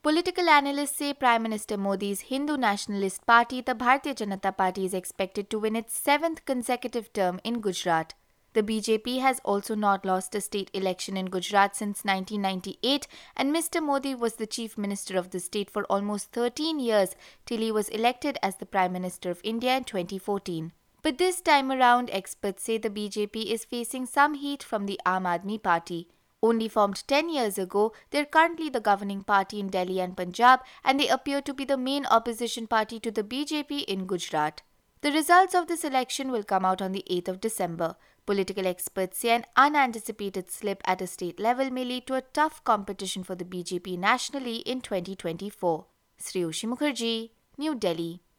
Political analysts say Prime Minister Modi's Hindu nationalist party, the Bharatiya Janata Party, is expected to win its seventh consecutive term in Gujarat. The BJP has also not lost a state election in Gujarat since 1998, and Mr. Modi was the Chief Minister of the state for almost 13 years till he was elected as the Prime Minister of India in 2014. But this time around, experts say the BJP is facing some heat from the Aam Aadmi Party. Only formed 10 years ago, they are currently the governing party in Delhi and Punjab, and they appear to be the main opposition party to the BJP in Gujarat. The results of this election will come out on the 8th of December. Political experts say an unanticipated slip at a state level may lead to a tough competition for the BJP nationally in 2024. Sriyoshi Mukherjee, New Delhi.